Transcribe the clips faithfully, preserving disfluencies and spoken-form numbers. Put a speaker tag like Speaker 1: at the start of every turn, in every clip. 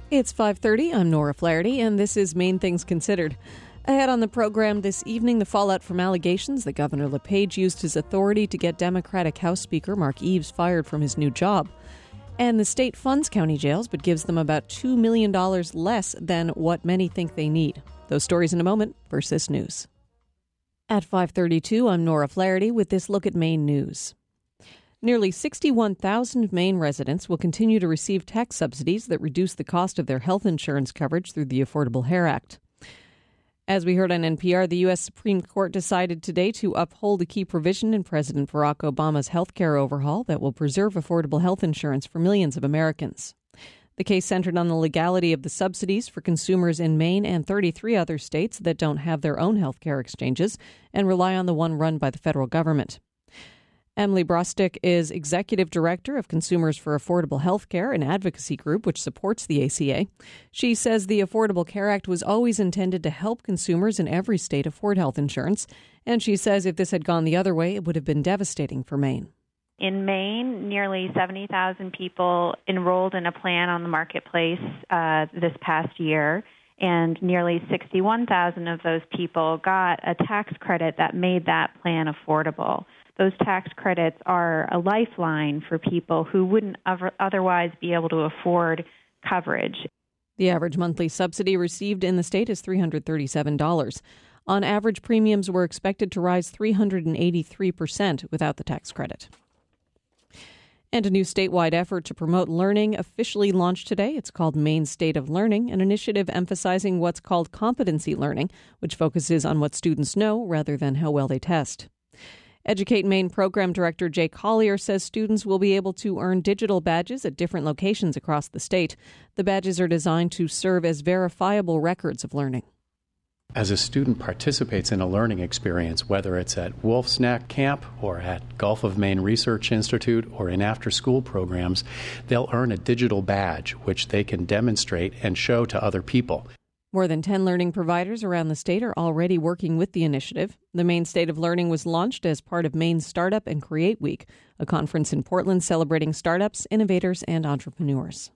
Speaker 1: It's five thirty. I'm Nora Flaherty, and this is Main Things Considered. Ahead on the program this evening, the fallout from allegations that Governor LePage used his authority to get Democratic House Speaker Mark Eves fired from his new job. And the state funds county jails, but gives them about two million dollars less than what many think they need. Those stories in a moment. First, this news. At five thirty-two, I'm Nora Flaherty with this look at Maine news. Nearly sixty-one thousand Maine residents will continue to receive tax subsidies that reduce the cost of their health insurance coverage through the Affordable Care Act. As we heard on N P R, the U S Supreme Court decided today to uphold a key provision in President Barack Obama's health care overhaul that will preserve affordable health insurance for millions of Americans. The case centered on the legality of the subsidies for consumers in Maine and thirty-three other states that don't have their own health care exchanges and rely on the one run by the federal government. Emily Brostick is Executive Director of Consumers for Affordable Health Care, an advocacy group which supports the A C A. She says the Affordable Care Act was always intended to help consumers in every state afford health insurance, and she says if this had gone the other way, it would have been devastating for Maine.
Speaker 2: In Maine, nearly seventy thousand people enrolled in a plan on the marketplace uh, this past year, and nearly sixty-one thousand of those people got a tax credit that made that plan affordable. Those tax credits are a lifeline for people who wouldn't otherwise be able to afford coverage.
Speaker 1: The average monthly subsidy received in the state is three hundred thirty-seven dollars. On average, premiums were expected to rise three hundred eighty-three percent without the tax credit. And a new statewide effort to promote learning officially launched today. It's called Maine State of Learning, an initiative emphasizing what's called competency learning, which focuses on what students know rather than how well they test. Educate Maine Program Director Jay Collier says students will be able to earn digital badges at different locations across the state. The badges are designed to serve as verifiable records of learning.
Speaker 3: As a student participates in a learning experience, whether it's at Wolf Snack Camp or at Gulf of Maine Research Institute or in after-school programs, they'll earn a digital badge which they can demonstrate and show to other people.
Speaker 1: More than ten learning providers around the state are already working with the initiative. The Maine State of Learning was launched as part of Maine Startup and Create Week, a conference in Portland celebrating startups, innovators, and entrepreneurs.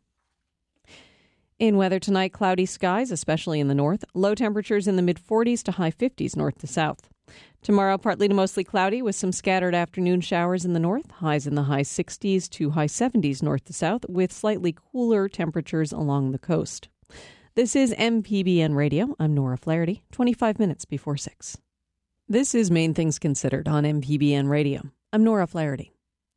Speaker 1: In weather tonight, cloudy skies, especially in the north. Low temperatures in the mid-forties to high fifties north to south. Tomorrow, partly to mostly cloudy with some scattered afternoon showers in the north. Highs in the high sixties to high seventies north to south, with slightly cooler temperatures along the coast. This is M P B N Radio. I'm Nora Flaherty, twenty-five minutes before six. This is Main Things Considered on M P B N Radio. I'm Nora Flaherty.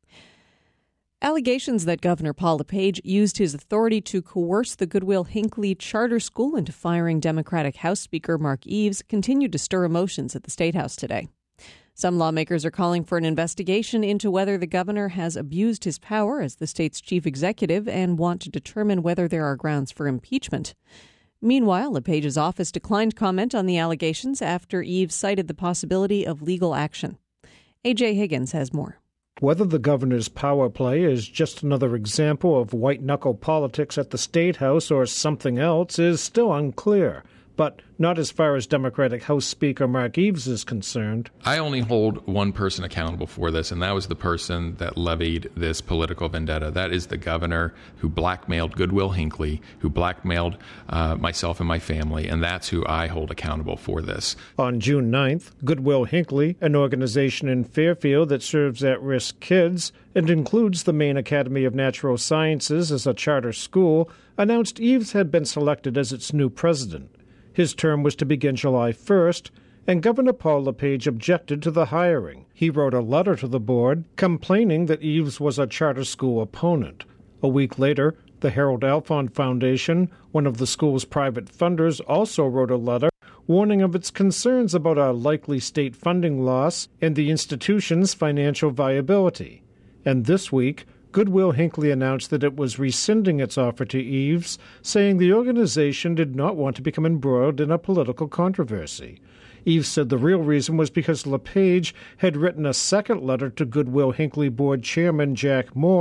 Speaker 1: Allegations that Governor Paul LePage used his authority to coerce the Goodwill Hinckley Charter School into firing Democratic House Speaker Mark Eves continued to stir emotions at the State House today. Some lawmakers are calling for an investigation into whether the governor has abused his power as the state's chief executive and want to determine whether there are grounds for impeachment. Meanwhile, LePage's office declined comment on the allegations after Eves cited the possibility of legal action. A J Higgins has more.
Speaker 4: Whether the governor's power play is just another example of white-knuckle politics at the State House or something else is still unclear. But not as far as Democratic House Speaker Mark Eves is concerned.
Speaker 5: I only hold one person accountable for this, and that was the person that levied this political vendetta. That is the governor who blackmailed Goodwill Hinckley, who blackmailed uh, myself and my family, and that's who I hold accountable for this.
Speaker 4: On June ninth, Goodwill Hinckley, an organization in Fairfield that serves at-risk kids and includes the Maine Academy of Natural Sciences as a charter school, announced Eves had been selected as its new president. His term was to begin July first, and Governor Paul LePage objected to the hiring. He wrote a letter to the board complaining that Eves was a charter school opponent. A week later, the Harold Alfond Foundation, one of the school's private funders, also wrote a letter warning of its concerns about a likely state funding loss and the institution's financial viability. And this week, Goodwill Hinckley announced that it was rescinding its offer to Eves, saying the organization did not want to become embroiled in a political controversy. Eves said the real reason was because LePage had written a second letter to Goodwill Hinckley board chairman Jack Moore,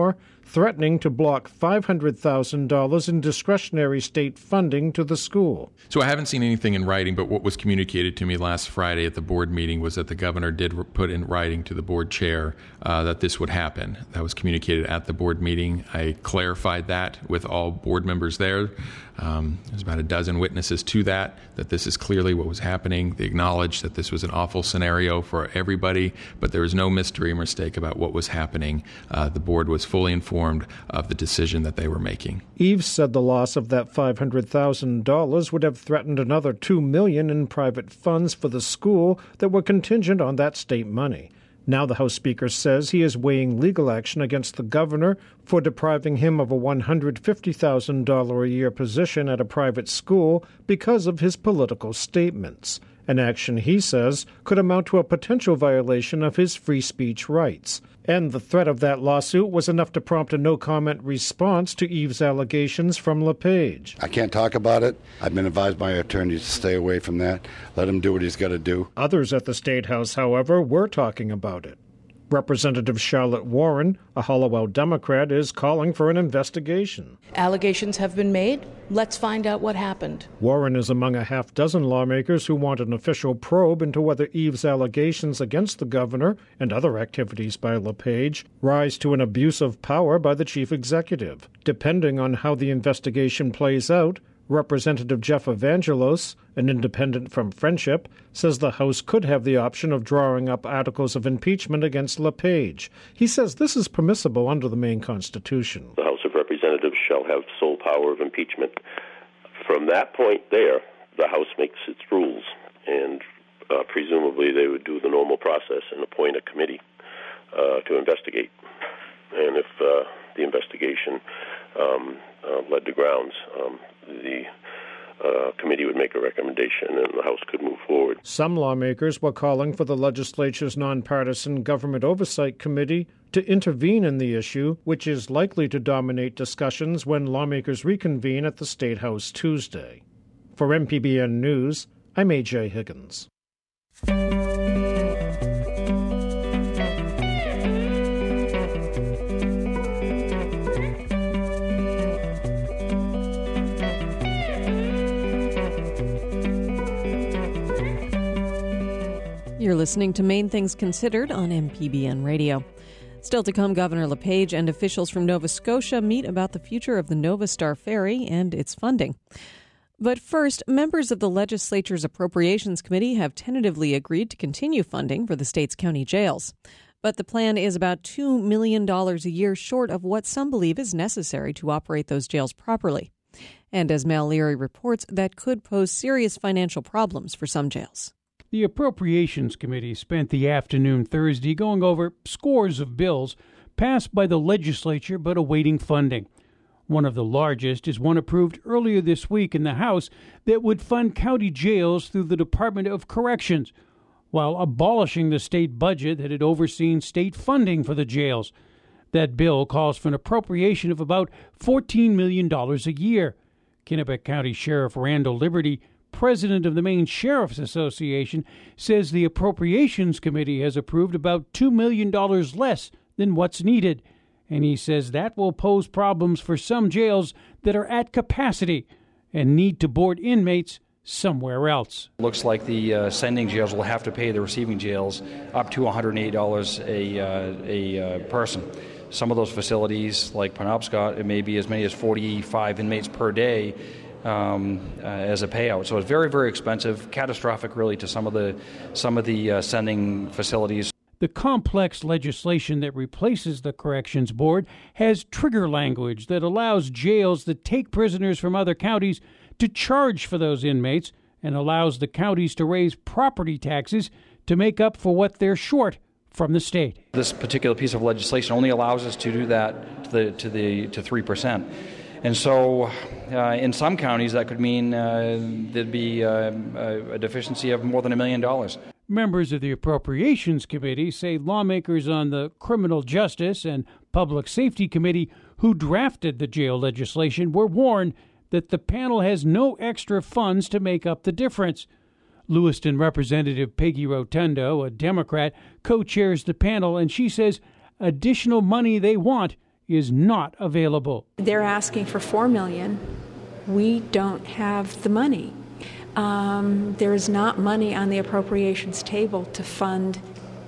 Speaker 4: threatening to block five hundred thousand dollars in discretionary state funding to the school.
Speaker 5: So I haven't seen anything in writing, but what was communicated to me last Friday at the board meeting was that the governor did put in writing to the board chair uh, that this would happen. That was communicated at the board meeting. I clarified that with all board members there. Um, there's about a dozen witnesses to that, that this is clearly what was happening. They acknowledged that this was an awful scenario for everybody, but there was no mystery or mistake about what was happening. Uh, the board was fully informed of the decision that they were making.
Speaker 4: Eves said the loss of that five hundred thousand dollars would have threatened another two million dollars in private funds for the school that were contingent on that state money. Now the House Speaker says he is weighing legal action against the governor for depriving him of a one hundred fifty thousand dollars a year position at a private school because of his political statements, an action he says could amount to a potential violation of his free speech rights. And the threat of that lawsuit was enough to prompt a no-comment response to Eves' allegations from LePage.
Speaker 6: I can't talk about it. I've been advised by attorneys to stay away from that. Let him do what he's got to do.
Speaker 4: Others at the State House, however, were talking about it. Representative Charlotte Warren, a Hollowell Democrat, is calling for an investigation.
Speaker 7: Allegations have been made. Let's find out what happened.
Speaker 4: Warren is among a half dozen lawmakers who want an official probe into whether Eves' allegations against the governor and other activities by LePage rise to an abuse of power by the chief executive. Depending on how the investigation plays out, Representative Jeff Evangelos, an independent from Friendship, says the House could have the option of drawing up articles of impeachment against LePage. He says this is permissible under the Maine Constitution.
Speaker 8: The House of Representatives shall have sole power of impeachment. From that point there, the House makes its rules, and uh, presumably they would do the normal process and appoint a committee uh, to investigate. And if uh, the investigation um, uh, led to grounds, um, the uh, committee would make a recommendation and the House could move forward.
Speaker 4: Some lawmakers were calling for the legislature's nonpartisan Government Oversight Committee to intervene in the issue, which is likely to dominate discussions when lawmakers reconvene at the State House Tuesday. For M P B N News, I'm A J Higgins.
Speaker 1: You're listening to Maine Things Considered on M P B N Radio. Still to come, Governor LePage and officials from Nova Scotia meet about the future of the Nova Star Ferry and its funding. But first, members of the legislature's Appropriations Committee have tentatively agreed to continue funding for the state's county jails. But the plan is about two million dollars a year short of what some believe is necessary to operate those jails properly. And as Mal Leary reports, that could pose serious financial problems for some jails.
Speaker 9: The Appropriations Committee spent the afternoon Thursday going over scores of bills passed by the legislature but awaiting funding. One of the largest is one approved earlier this week in the House that would fund county jails through the Department of Corrections, while abolishing the state budget that had overseen state funding for the jails. That bill calls for an appropriation of about fourteen million dollars a year. Kennebec County Sheriff Randall Liberty, president of the Maine Sheriff's Association, says the Appropriations Committee has approved about two million dollars less than what's needed. And he says that will pose problems for some jails that are at capacity and need to board inmates somewhere else.
Speaker 10: Looks like the uh, sending jails will have to pay the receiving jails up to one hundred eight dollars a, uh, a uh, person. Some of those facilities, like Penobscot, it may be as many as forty-five inmates per day Um, uh, as a payout. So it's very, very expensive, catastrophic really to some of the some of the uh, sending facilities.
Speaker 9: The complex legislation that replaces the Corrections Board has trigger language that allows jails that take prisoners from other counties to charge for those inmates and allows the counties to raise property taxes to make up for what they're short from the state.
Speaker 10: This particular piece of legislation only allows us to do that to the to the to three percent. And so uh, in some counties, that could mean uh, there'd be uh, a deficiency of more than a million dollars.
Speaker 9: Members of the Appropriations Committee say lawmakers on the Criminal Justice and Public Safety Committee who drafted the jail legislation were warned that the panel has no extra funds to make up the difference. Lewiston Representative Peggy Rotundo, a Democrat, co-chairs the panel, and she says additional money they want is not available.
Speaker 11: They're asking for four million dollars. We don't have the money. Um, there is not money on the appropriations table to fund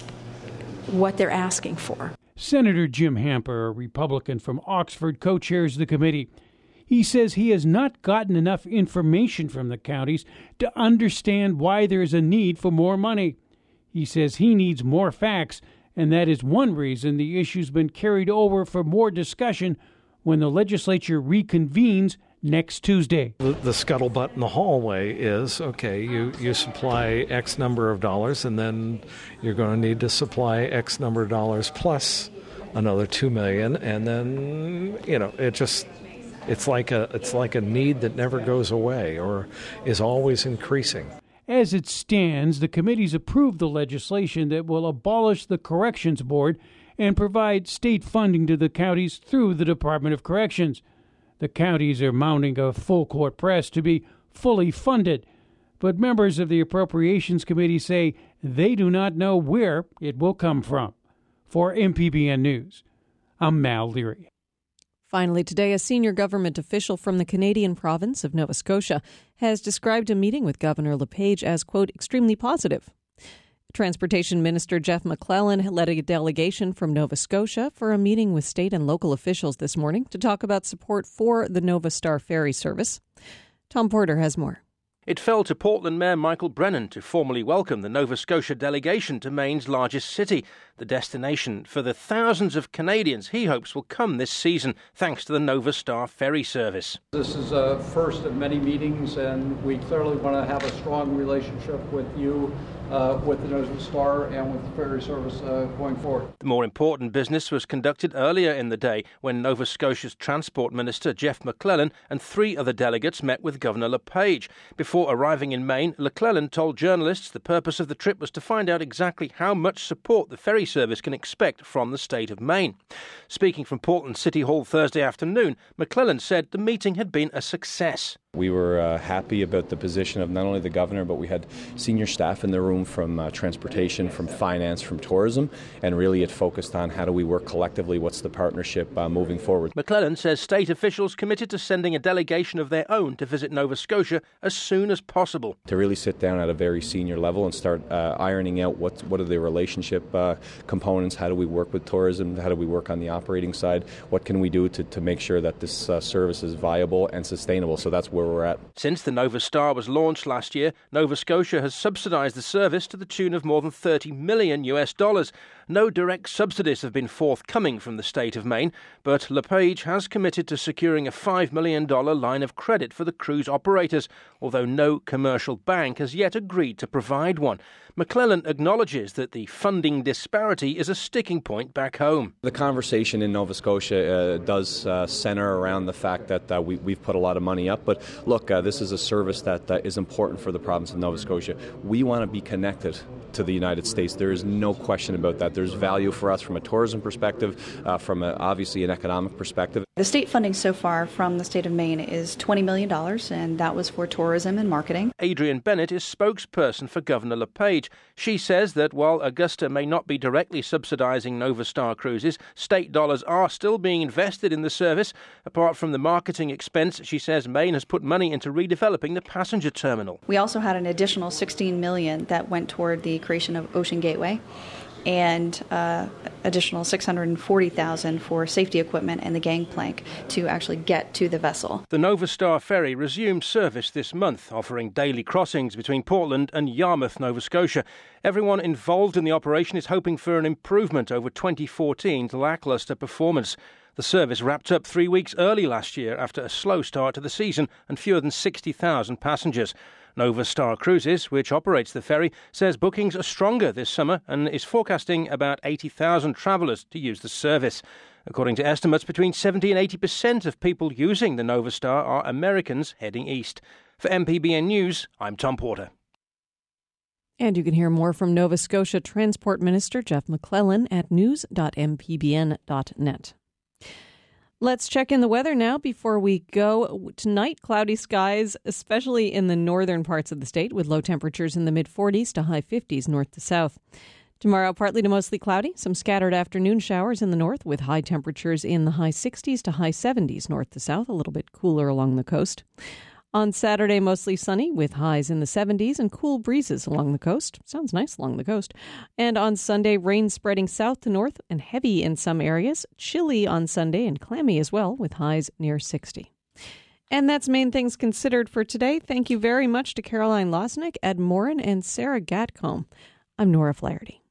Speaker 11: what they're asking for.
Speaker 9: Senator Jim Hamper, a Republican from Oxford, co-chairs the committee. He says he has not gotten enough information from the counties to understand why there is a need for more money. He says he needs more facts, and that is one reason the issue's been carried over for more discussion when the legislature reconvenes next Tuesday.
Speaker 12: The, the scuttlebutt in the hallway is, okay, you, you supply X number of dollars, and then you're going to need to supply X number of dollars plus another two million dollars, and then, you know, it just, it's like a, it's like a need that never goes away or is always increasing.
Speaker 9: As it stands, the committee's approved the legislation that will abolish the Corrections Board and provide state funding to the counties through the Department of Corrections. The counties are mounting a full-court press to be fully funded, but members of the Appropriations Committee say they do not know where it will come from. For M P B N News, I'm Mal Leary.
Speaker 1: Finally today, a senior government official from the Canadian province of Nova Scotia has described a meeting with Governor LePage as, quote, extremely positive. Transportation Minister Jeff McClellan led a delegation from Nova Scotia for a meeting with state and local officials this morning to talk about support for the Nova Star ferry service. Tom Porter has more.
Speaker 13: It fell to Portland Mayor Michael Brennan to formally welcome the Nova Scotia delegation to Maine's largest city, the destination for the thousands of Canadians he hopes will come this season thanks to the Nova Star ferry service.
Speaker 14: This is a first of many meetings, and we clearly want to have a strong relationship with you, uh, with the Nova Star and with the ferry service uh, going forward.
Speaker 13: The more important business was conducted earlier in the day when Nova Scotia's Transport Minister Jeff McClellan and three other delegates met with Governor LePage. Before arriving in Maine, McClellan told journalists the purpose of the trip was to find out exactly how much support the ferry service can expect from the state of Maine. Speaking from Portland City Hall Thursday afternoon, McClellan said the meeting had been a success.
Speaker 15: We were uh, happy about the position of not only the governor, but we had senior staff in the room from uh, transportation, from finance, from tourism, and really it focused on how do we work collectively, what's the partnership uh, moving forward.
Speaker 13: McClellan says state officials committed to sending a delegation of their own to visit Nova Scotia as soon as possible.
Speaker 15: To really sit down at a very senior level and start uh, ironing out what, what are the relationship uh, components, how do we work with tourism, how do we work on the operating side, what can we do to, to make sure that this uh, service is viable and sustainable. So that's where we're at.
Speaker 13: Since the Nova Star was launched last year, Nova Scotia has subsidised the service to the tune of more than thirty million US dollars. No direct subsidies have been forthcoming from the state of Maine, but LePage has committed to securing a five million dollars line of credit for the cruise operators, although no commercial bank has yet agreed to provide one. McClellan acknowledges that the funding disparity is a sticking point back home.
Speaker 15: The conversation in Nova Scotia uh, does uh, center around the fact that uh, we, we've put a lot of money up, but look, uh, this is a service that uh, is important for the province of Nova Scotia. We want to be connected to the United States. There is no question about that. There's value for us from a tourism perspective, uh, from a, obviously an economic perspective.
Speaker 16: The state funding so far from the state of Maine is twenty million dollars, and that was for tourism and marketing.
Speaker 13: Adrienne Bennett is spokesperson for Governor LePage. She says that while Augusta may not be directly subsidising Nova Star cruises, state dollars are still being invested in the service. Apart from the marketing expense, she says Maine has put money into redeveloping the passenger terminal.
Speaker 16: We also had an additional sixteen million dollars that went toward the creation of Ocean Gateway, and uh, additional six hundred forty thousand dollars for safety equipment and the gangplank to actually get to the vessel.
Speaker 13: The Nova Star ferry resumed service this month, offering daily crossings between Portland and Yarmouth, Nova Scotia. Everyone involved in the operation is hoping for an improvement over twenty fourteen's lacklustre performance. The service wrapped up three weeks early last year after a slow start to the season and fewer than sixty thousand passengers. Nova Star Cruises, which operates the ferry, says bookings are stronger this summer and is forecasting about eighty thousand travellers to use the service. According to estimates, between seventy and eighty percent of people using the Nova Star are Americans heading east. For M P B N News, I'm Tom Porter.
Speaker 1: And you can hear more from Nova Scotia Transport Minister Jeff McClellan at news dot m p b n dot net. Let's check in the weather now before we go. Tonight, cloudy skies, especially in the northern parts of the state, with low temperatures in the mid forties to high fifties north to south. Tomorrow, partly to mostly cloudy, some scattered afternoon showers in the north with high temperatures in the high sixties to high seventies north to south, a little bit cooler along the coast. On Saturday, mostly sunny with highs in the seventies and cool breezes along the coast. Sounds nice along the coast. And on Sunday, rain spreading south to north and heavy in some areas. Chilly on Sunday and clammy as well with highs near sixty. And that's Main Things Considered for today. Thank you very much to Caroline Losnick, Ed Morin, and Sarah Gatcomb. I'm Nora Flaherty.